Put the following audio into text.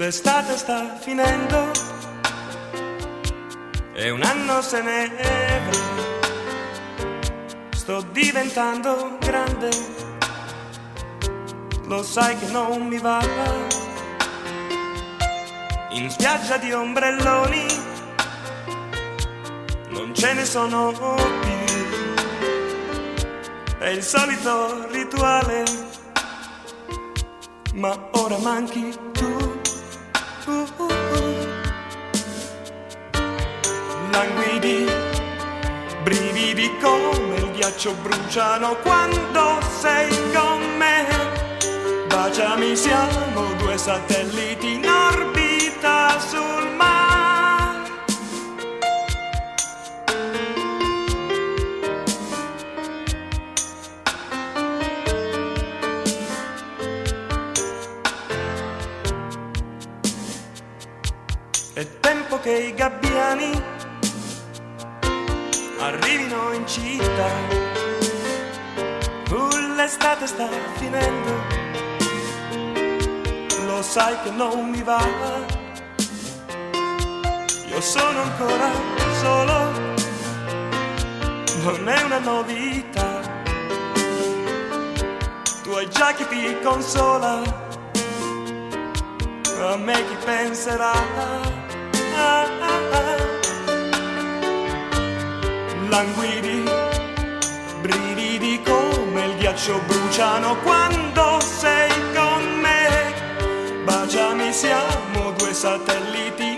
L'estate sta finendo e un anno se ne va. Sto diventando grande, lo sai che non mi va. In spiaggia di ombrelloni non ce ne sono più. È il solito rituale, ma ora manchi tu. Languidi, brividi come il ghiaccio bruciano quando sei con me. Baciami, siamo due satelliti in orbita sul mare. È tempo che i gabbiani arrivino in città. L'estate sta finendo, lo sai che non mi va. Io sono ancora solo, non è una novità. Tu hai già chi ti consola, a me chi penserà. Languidi, brividi come il ghiaccio bruciano quando sei con me. Baciami, siamo due satelliti